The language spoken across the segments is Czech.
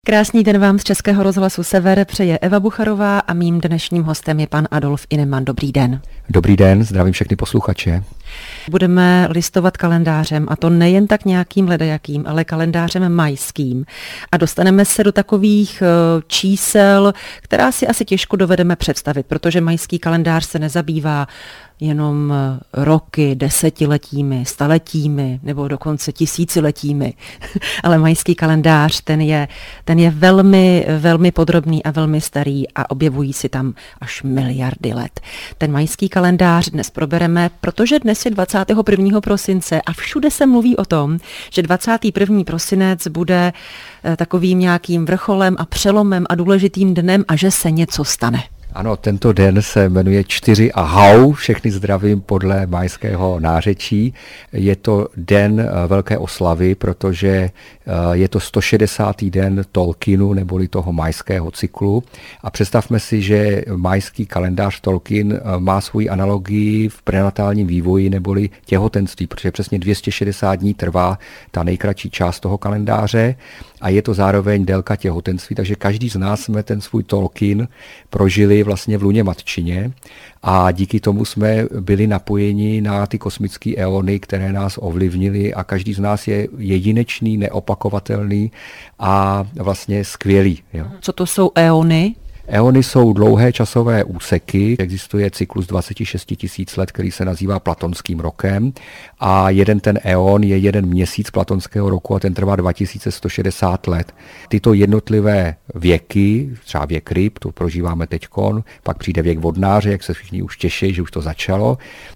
Krásný den vám z Českého rozhlasu Sever přeje Eva Bucharová a mým dnešním hostem je pan Adolf Inemann. Dobrý den. Dobrý den, zdravím všechny posluchače. Budeme listovat kalendářem, a to nejen tak nějakým ledajakým, ale kalendářem majským. A dostaneme se do takových čísel, která si asi těžko dovedeme představit, protože majský kalendář se nezabývá jenom roky, desetiletími, staletími nebo dokonce tisíciletími. Ale majský kalendář, ten je velmi, velmi podrobný a velmi starý a objevují si tam až miliardy let. Ten majský kalendář dnes probereme, protože dnes je 21. prosince a všude se mluví o tom, že 21. prosinec bude takovým nějakým vrcholem a přelomem a důležitým dnem a že se něco stane. Ano, tento den se jmenuje 4 a hau, všechny zdravím podle majského nářečí. Je to den velké oslavy, protože je to 160. den Tolkienu, neboli toho majského cyklu. A představme si, že majský kalendář Tolkien má svoji analogii v prenatálním vývoji, neboli těhotenství, protože přesně 260 dní trvá ta nejkratší část toho kalendáře a je to zároveň délka těhotenství, takže každý z nás jsme ten svůj Tolkien prožili vlastně v luně matčině a díky tomu jsme byli napojeni na ty kosmické eony, které nás ovlivnily a každý z nás je jedinečný, neopakovatelný a vlastně skvělý. Jo. Co to jsou eony? Eony jsou dlouhé časové úseky, existuje cyklus 26 000 let, který se nazývá platonským rokem a jeden ten eon je jeden měsíc platonského roku a ten trvá 2160 let. Tyto jednotlivé věky, třeba věk ryb, to prožíváme teďkon, pak přijde věk vodnáře, jak se všichni už těší, že už to začalo.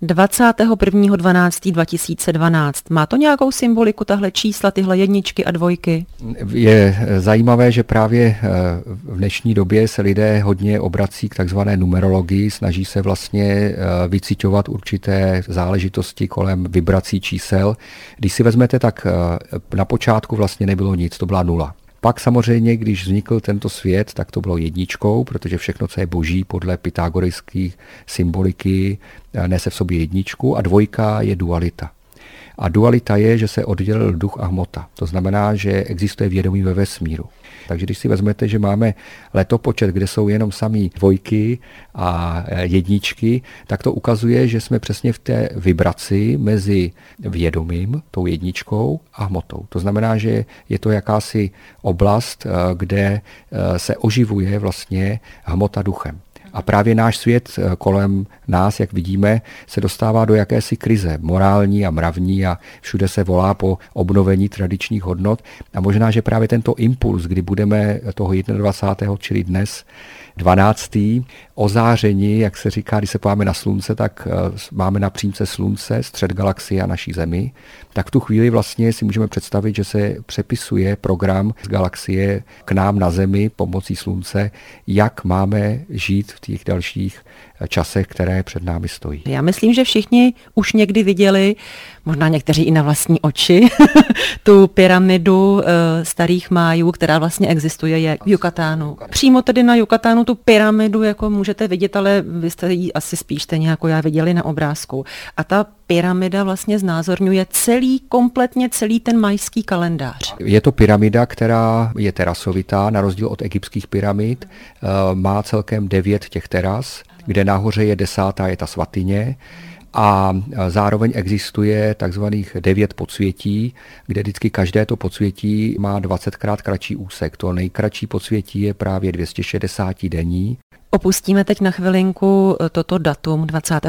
21.12.2012. Má to nějakou symboliku, tahle čísla, tyhle jedničky a dvojky? Je zajímavé, že právě v dnešní době se lidé hodně obrací k takzvané numerologii, snaží se vlastně vyciťovat určité záležitosti kolem vibrací čísel. Když si vezmete, tak na počátku vlastně nebylo nic, to byla nula. Pak samozřejmě, když vznikl tento svět, tak to bylo jedničkou, protože všechno, co je boží podle pythagorejských symboliky, nese v sobě jedničku a dvojka je dualita. A dualita je, že se oddělil duch a hmota. To znamená, že existuje vědomí ve vesmíru. Takže když si vezmete, že máme letopočet, kde jsou jenom samý dvojky a jedničky, tak to ukazuje, že jsme přesně v té vibraci mezi vědomím, tou jedničkou a hmotou. To znamená, že je to jakási oblast, kde se oživuje vlastně hmota duchem. A právě náš svět kolem nás, jak vidíme, se dostává do jakési krize morální a mravní a všude se volá po obnovení tradičních hodnot. A možná, že právě tento impuls, kdy budeme toho 21. čili dnes 12. ozáření, jak se říká, když se podíváme na slunce, tak máme na přímce slunce, střed galaxie a naší Zemi, tak v tu chvíli vlastně si můžeme představit, že se přepisuje program z galaxie k nám na Zemi pomocí slunce, jak máme žít v těch dalších časech, které před námi stojí. Já myslím, že všichni už někdy viděli, možná někteří i na vlastní oči, tu pyramidu starých Májů, která vlastně existuje, je v Yucatánu. Přímo tedy na Yucatánu tu pyramidu jako můžete vidět, ale vy jste ji asi spíš stejně jako já viděli na obrázku. A ta pyramida vlastně znázorňuje kompletně celý ten majský kalendář. Je to pyramida, která je terasovitá, na rozdíl od egyptských pyramid. Má celkem 9 těch teras, kde nahoře je 10. je ta svatyně. A zároveň existuje takzvaných 9 podsvětí, kde vždycky každé to podsvětí má 20krát kratší úsek. To nejkratší podsvětí je právě 260 denní. Opustíme teď na chvilinku toto datum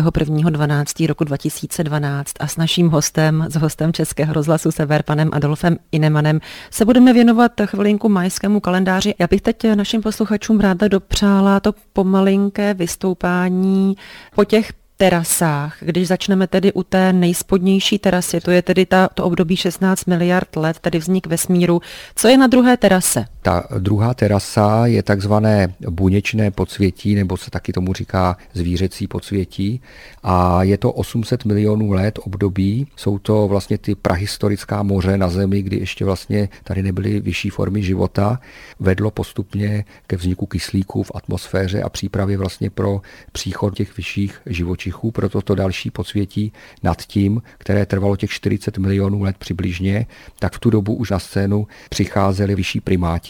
21.12. roku 2012 a s naším hostem, s hostem Českého rozhlasu Sever, panem Adolfem Inemannem, se budeme věnovat chvilinku majskému kalendáři. Já bych teď našim posluchačům ráda dopřála to pomalinké vystoupání po těch terasách. Když začneme tedy u té nejspodnější terasy, to je tedy to období 16 miliard let, tedy vznik vesmíru. Co je na druhé terase? Ta druhá terasa je takzvané buněčné podsvětí, nebo se taky tomu říká zvířecí podsvětí. A je to 800 milionů let období. Jsou to vlastně ty prahistorická moře na Zemi, kdy ještě vlastně tady nebyly vyšší formy života. Vedlo postupně ke vzniku kyslíku v atmosféře a přípravě vlastně pro příchod těch vyšších živočichů. Pro toto další podsvětí nad tím, které trvalo těch 40 milionů let přibližně, tak v tu dobu už na scénu přicházeli vyšší primáti,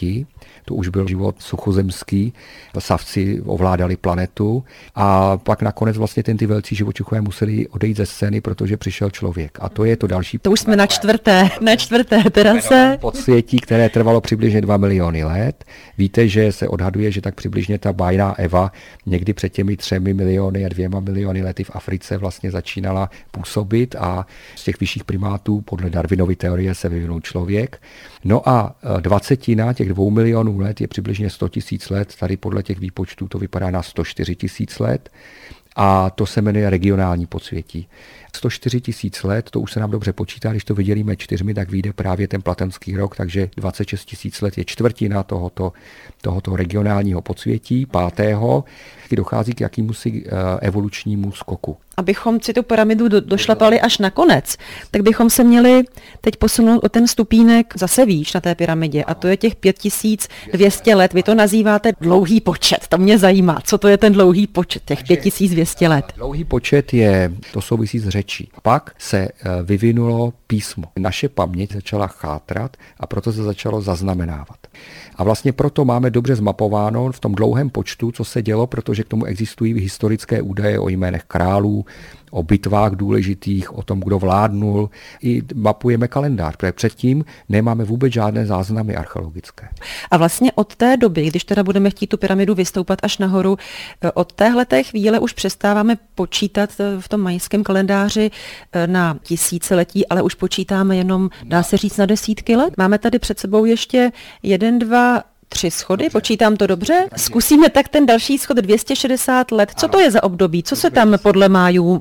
smrti. To už byl život suchozemský, savci ovládali planetu a pak nakonec vlastně ty velcí živočichové museli odejít ze scény, protože přišel člověk. A to je to další. To už jsme na čtvrté terase. Podsvětí, které trvalo přibližně 2 miliony let. Víte, že se odhaduje, že tak přibližně ta bájná Eva někdy před těmi 3 miliony a 2 miliony lety v Africe vlastně začínala působit a z těch vyšších primátů podle Darwinovy teorie se vyvinul člověk. No a 20 těch 2 milionů let je přibližně 100 000 let. Tady podle těch výpočtů to vypadá na 104 000 let. A to se jmenuje regionální podsvětí. 104 000 let, to už se nám dobře počítá, když to vydělíme 4, tak vyjde právě ten platonský rok, takže 26 000 let je čtvrtina tohoto regionálního podsvětí, 5. kdy dochází k jakýmusi evolučnímu skoku. Abychom si tu pyramidu došlapali až na konec, tak bychom se měli teď posunout o ten stupínek zase výš na té pyramidě a to je těch 5200 let. Vy to nazýváte dlouhý počet, to mě zajímá. Co to je ten dlouhý počet, těch 5200 let? Dlouhý počet to souvisí s řečí. Pak se vyvinulo písmo. Naše paměť začala chátrat a proto se začalo zaznamenávat. A vlastně proto máme dobře zmapováno v tom dlouhém počtu, co se dělo, protože k tomu existují historické údaje o jménech králů, o bitvách důležitých, o tom, kdo vládnul. I mapujeme kalendář, protože předtím nemáme vůbec žádné záznamy archeologické. A vlastně od té doby, když teda budeme chtít tu pyramidu vystoupat až nahoru, od téhleté chvíle už přestáváme počítat v tom majském kalendáři na tisíciletí, ale už počítáme jenom, dá se říct, na desítky let. Máme tady před sebou ještě 1, 2, 3 schody, dobře. Počítám to dobře. Zkusíme tak ten další schod 260 let. Co to je za období? Co se tam podle Májů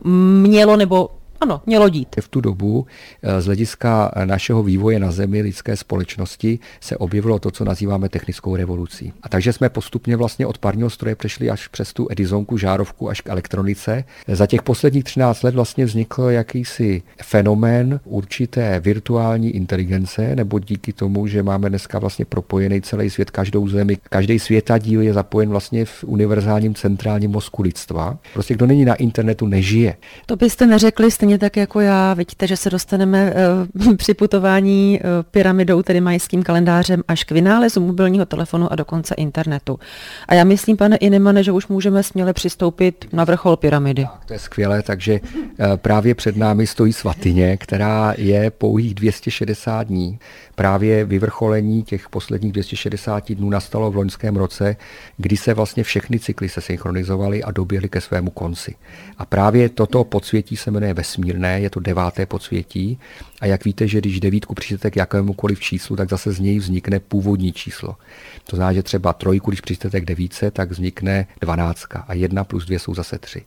mělo dít? V tu dobu z hlediska našeho vývoje na Zemi lidské společnosti se objevilo to, co nazýváme technickou revolucí. A takže jsme postupně vlastně od parního stroje přešli až přes tu Edisonku, žárovku až k elektronice. Za těch posledních 13 let vlastně vznikl jakýsi fenomén určité virtuální inteligence, nebo díky tomu, že máme dneska vlastně propojený celý svět, každou zemi, každý světadíl je zapojen vlastně v univerzálním centrálním mozku lidstva. Prostě kdo není na internetu, nežije. To byste neřekli stejně tak jako já. Vidíte, že se dostaneme při putování pyramidou, tedy majským kalendářem, až k vynálezu mobilního telefonu a dokonce internetu. A já myslím, pane Inemane, že už můžeme směle přistoupit na vrchol pyramidy. Tak, to je skvělé, takže právě před námi stojí svatyně, která je pouhých 260 dní. Právě vyvrcholení těch posledních 260 dnů nastalo v loňském roce, kdy se vlastně všechny cykly se synchronizovaly a doběhly ke svému konci. A právě toto podsvětí se jmenuje vesmírné, je to 9. podsvětí. A jak víte, že když 9 přičtete k jakémukoliv číslu, tak zase z něj vznikne původní číslo. To znamená, že třeba 3, když přičtete k 9, tak vznikne 12 a 1 plus 2 jsou zase 3.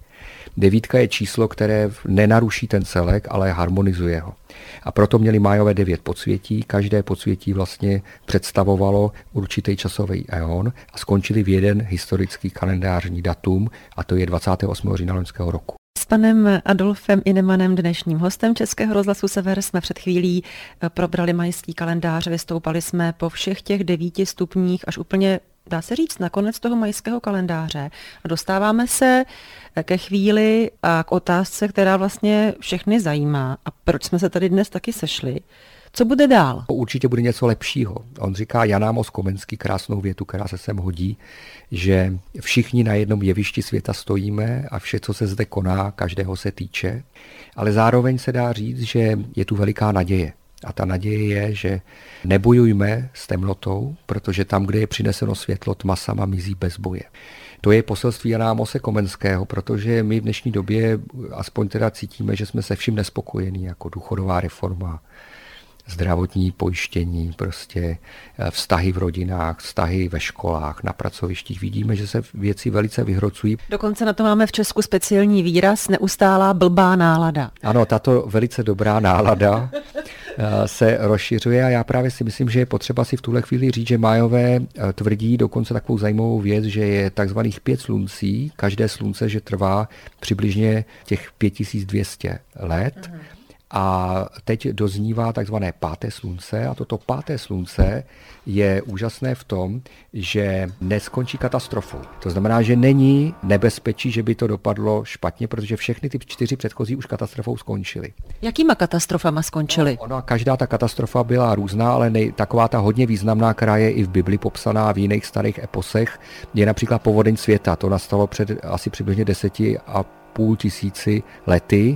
9 je číslo, které nenaruší ten celek, ale harmonizuje ho. A proto měli Májové 9 podsvětí. Každé podsvětí vlastně představovalo určitý časový éon a skončili v jeden historický kalendářní datum, a to je 28. října loňského roku. S panem Adolfem Inemanem, dnešním hostem Českého rozhlasu Sever, jsme před chvílí probrali majský kalendář, vystoupali jsme po všech těch 9 stupních až úplně, dá se říct, na konec toho majského kalendáře a dostáváme se ke chvíli a k otázce, která vlastně všechny zajímá. A proč jsme se tady dnes taky sešli? Co bude dál? Určitě bude něco lepšího. On říká Jan Amos Komenský krásnou větu, která se sem hodí, že všichni na jednom jevišti světa stojíme a vše, co se zde koná, každého se týče. Ale zároveň se dá říct, že je tu veliká naděje. A ta naděje je, že nebojujme s temnotou, protože tam, kde je přineseno světlo, tma sama mizí bez boje. To je poselství Jana Amose Komenského, protože my v dnešní době aspoň teda cítíme, že jsme se vším nespokojení, jako důchodová reforma, zdravotní pojištění, prostě vztahy v rodinách, vztahy ve školách, na pracovištích. Vidíme, že se věci velice vyhrocují. Dokonce na to máme v Česku speciální výraz, neustálá blbá nálada. Ano, tato velice dobrá nálada se rozšiřuje a já právě si myslím, že je potřeba si v tuhle chvíli říct, že Májové tvrdí dokonce takovou zajímavou věc, že je takzvaných 5 sluncí, každé slunce, že trvá přibližně těch 5200 let. A teď doznívá takzvané páté slunce a toto páté slunce je úžasné v tom, že neskončí katastrofou. To znamená, že není nebezpečí, že by to dopadlo špatně, protože všechny ty 4 předchozí už katastrofou skončily. Jakýma katastrofama skončily? Každá ta katastrofa byla různá, ale taková ta hodně významná, která je i v Bibli popsaná v jiných starých eposech, je například povodeň světa. To nastalo před asi přibližně 10,5 tisíci lety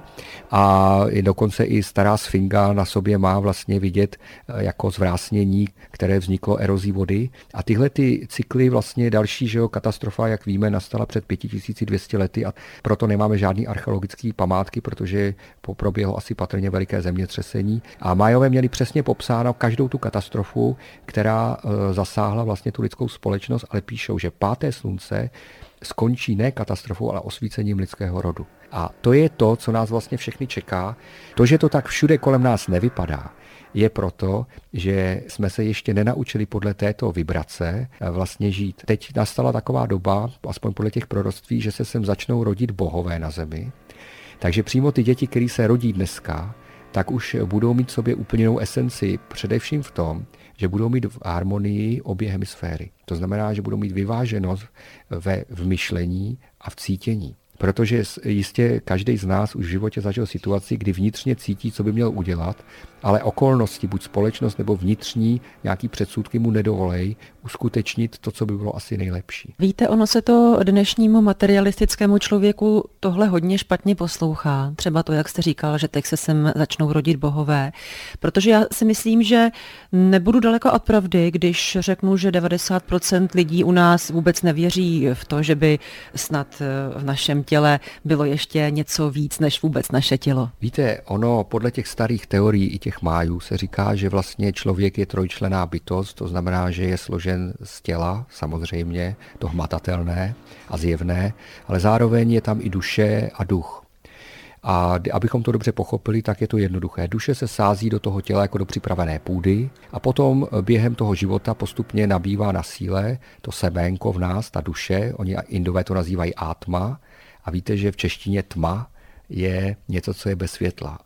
a dokonce i stará sfinga na sobě má vlastně vidět jako zvrásnění, které vzniklo erozí vody. A tyhle ty cykly vlastně další katastrofa, jak víme, nastala před 5200 lety a proto nemáme žádný archeologický památky, protože proběhlo asi patrně veliké zemětřesení. A Májové měli přesně popsáno každou tu katastrofu, která zasáhla vlastně tu lidskou společnost, ale píšou, že páté slunce skončí ne katastrofou, ale osvícením lidského rodu. A to je to, co nás vlastně všechny čeká. To, že to tak všude kolem nás nevypadá, je proto, že jsme se ještě nenaučili podle této vibrace vlastně žít. Teď nastala taková doba, aspoň podle těch proroctví, že se sem začnou rodit bohové na zemi. Takže přímo ty děti, které se rodí dneska, tak už budou mít v sobě úplně jinou esenci, především v tom, že budou mít v harmonii obě hemisféry. To znamená, že budou mít vyváženost v myšlení a v cítění. Protože jistě každý z nás už v životě zažil situaci, kdy vnitřně cítí, co by měl udělat, ale okolnosti, buď společnost nebo vnitřní nějaký předsudky mu nedovolej uskutečnit to, co by bylo asi nejlepší. Víte, ono se to dnešnímu materialistickému člověku tohle hodně špatně poslouchá. Třeba to, jak jste říkal, že teď se sem začnou rodit bohové. Protože já si myslím, že nebudu daleko od pravdy, když řeknu, že 90% lidí u nás vůbec nevěří v to, že by snad v našem těle bylo ještě něco víc než vůbec naše tělo. Víte, ono podle těch starých teorií i těch Májů se říká, že vlastně člověk je trojčlenná bytost, to znamená, že je složen z těla, samozřejmě, to hmatatelné a zjevné, ale zároveň je tam i duše a duch. A abychom to dobře pochopili, tak je to jednoduché. Duše se sází do toho těla jako do připravené půdy a potom během toho života postupně nabývá na síle to seménko v nás, ta duše, oni Indové to nazývají átma a víte, že v češtině tma je něco, co je bez světla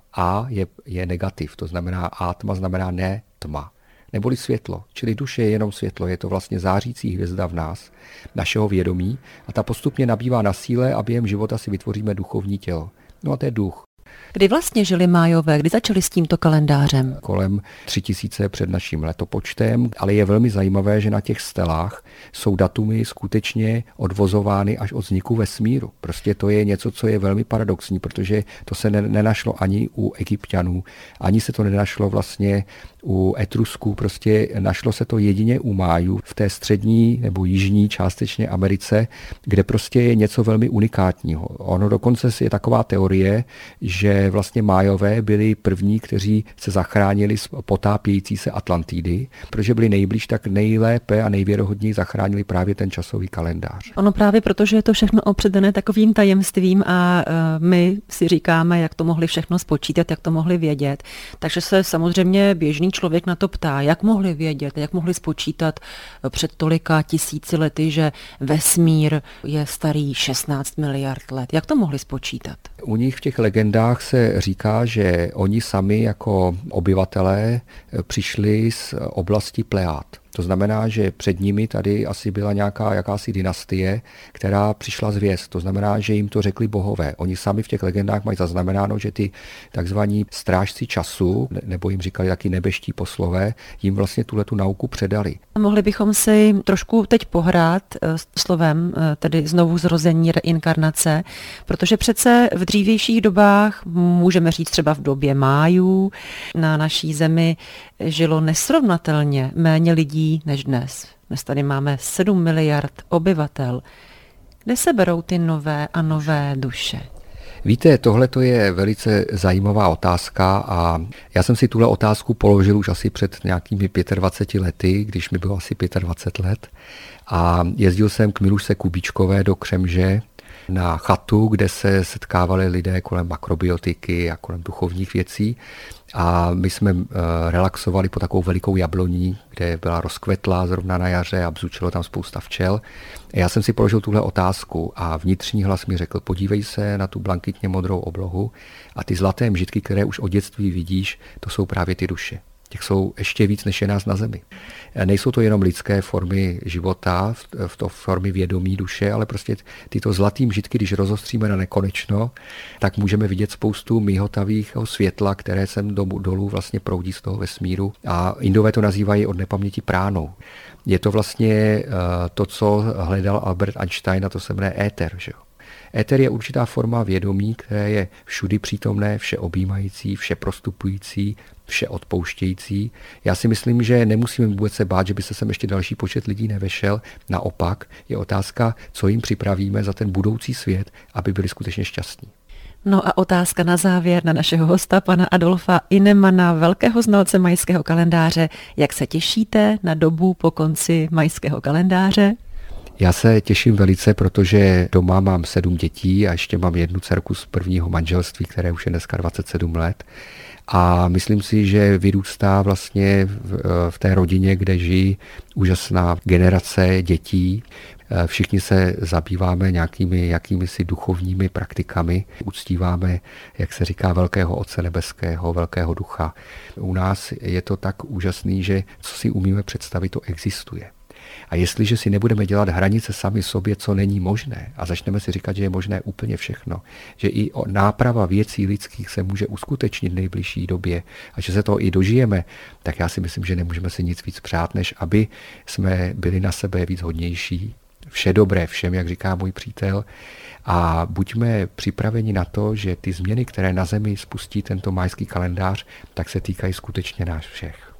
a je negativ, to znamená átma znamená ne tma, neboli světlo, čili duše je jenom světlo, je to vlastně zářící hvězda v nás, našeho vědomí a ta postupně nabývá na síle a během života si vytvoříme duchovní tělo. No a to je duch. Kdy vlastně žili Májové, kdy začali s tímto kalendářem? Kolem 3000 před naším letopočtem, ale je velmi zajímavé, že na těch stelách jsou datumy skutečně odvozovány až od vzniku vesmíru. Prostě to je něco, co je velmi paradoxní, protože to se nenašlo ani u Egypťanů, ani se to nenašlo vlastně u Etrusků, prostě našlo se to jedině u Májů v té střední nebo jižní částečně Americe, kde prostě je něco velmi unikátního. Ono dokonce je taková teorie, že vlastně Májové byli první, kteří se zachránili z potápějící se Atlantidy, protože byli nejblíž, tak nejlépe a nejvěrohodněji zachránili právě ten časový kalendář. Ono právě protože je to všechno opředené takovým tajemstvím a my si říkáme, jak to mohli všechno spočítat, jak to mohli vědět. Takže se samozřejmě běžný člověk na to ptá, jak mohli vědět, jak mohli spočítat před tolika tisíci lety, že vesmír je starý 16 miliard let. Jak to mohli spočítat? U nich v těch legendách se říká, že oni sami jako obyvatelé přišli z oblasti Plejád. To znamená, že před nimi tady asi byla nějaká jakási dynastie, která přišla z hvězd. To znamená, že jim to řekli bohové. Oni sami v těch legendách mají zaznamenáno, že ty takzvaní strážci času, nebo jim říkali taky nebeští poslové, jim vlastně tuhletu nauku předali. Mohli bychom si trošku teď pohrát slovem, tedy znovu zrození, reinkarnace, protože přece v dřívějších dobách, můžeme říct třeba v době Májů, na naší zemi žilo nesrovnatelně méně lidí než dnes. Dnes tady máme 7 miliard obyvatel. Kde se berou ty nové a nové duše? Víte, tohle je velice zajímavá otázka a já jsem si tuhle otázku položil už asi před nějakými 25 lety, když mi bylo asi 25 let a jezdil jsem k Milušce Kubíčkové do Křemže na chatu, kde se setkávali lidé kolem makrobiotiky a kolem duchovních věcí. A my jsme relaxovali pod takovou velikou jabloní, kde byla rozkvetlá zrovna na jaře a bzučilo tam spousta včel. A já jsem si položil tuhle otázku a vnitřní hlas mi řekl, podívej se na tu blankitně modrou oblohu a ty zlaté mžitky, které už od dětství vidíš, to jsou právě ty duše. Těch jsou ještě víc, než je nás na zemi. Nejsou to jenom lidské formy života, v to formy vědomí duše, ale prostě tyto zlatý mžitky, když rozostříme na nekonečno, tak můžeme vidět spoustu mihotavých světla, které sem dolů vlastně proudí z toho vesmíru. A Indové to nazývají od nepaměti pránou. Je to vlastně to, co hledal Albert Einstein, a to se jmenuje éter, že jo? Éter je určitá forma vědomí, které je všudy přítomné, všeobjímající, všeprostupující, všeodpouštějící. Já si myslím, že nemusíme vůbec se bát, že by se sem ještě další počet lidí nevešel. Naopak je otázka, co jim připravíme za ten budoucí svět, aby byli skutečně šťastní. No a otázka na závěr na našeho hosta, pana Adolfa Inemana, velkého znalce majského kalendáře. Jak se těšíte na dobu po konci majského kalendáře? Já se těším velice, protože doma mám 7 dětí a ještě mám jednu dcerku z prvního manželství, které už je dneska 27 let. A myslím si, že vyrůstá vlastně v té rodině, kde žijí úžasná generace dětí. Všichni se zabýváme nějakými jakýmisi duchovními praktikami. Uctíváme, jak se říká, velkého Otce nebeského, velkého ducha. U nás je to tak úžasný, že co si umíme představit, to existuje. A jestliže si nebudeme dělat hranice sami sobě, co není možné, a začneme si říkat, že je možné úplně všechno, že i náprava věcí lidských se může uskutečnit v nejbližší době a že se toho i dožijeme, tak já si myslím, že nemůžeme si nic víc přát, než aby jsme byli na sebe víc hodnější. Vše dobré všem, jak říká můj přítel, a buďme připraveni na to, že ty změny, které na zemi spustí tento majský kalendář, tak se týkají skutečně nás všech.